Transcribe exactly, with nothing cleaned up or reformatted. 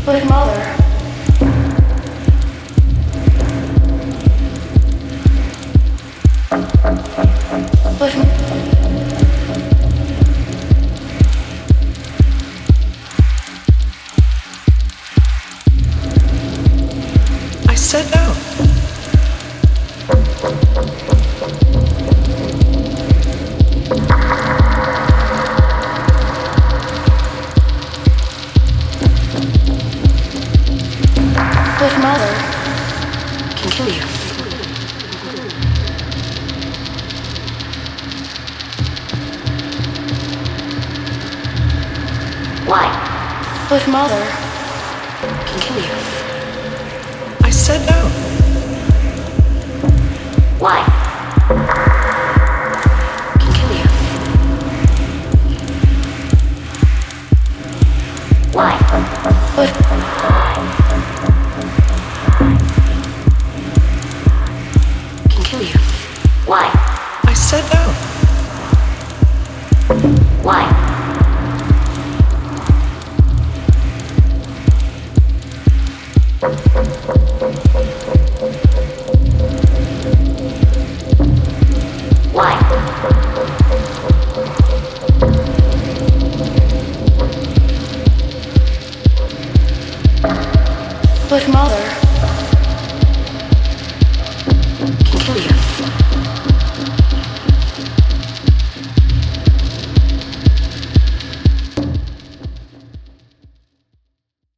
With mother. With I said no. with mother. Can kill you. Why? With mother. Can kill you. I said no. Why? Can kill you. Why? With Can kill you. Why? I said no. Why?